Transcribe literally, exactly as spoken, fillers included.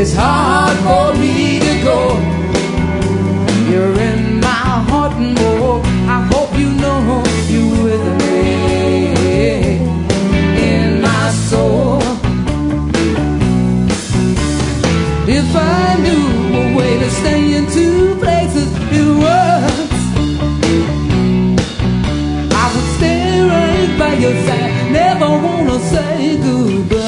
It's hard for me to go. You're in my heart and more. I hope you know you're with me in my soul. If I knew a way to stay in two places at once, I would stay right by your side. Never wanna say goodbye.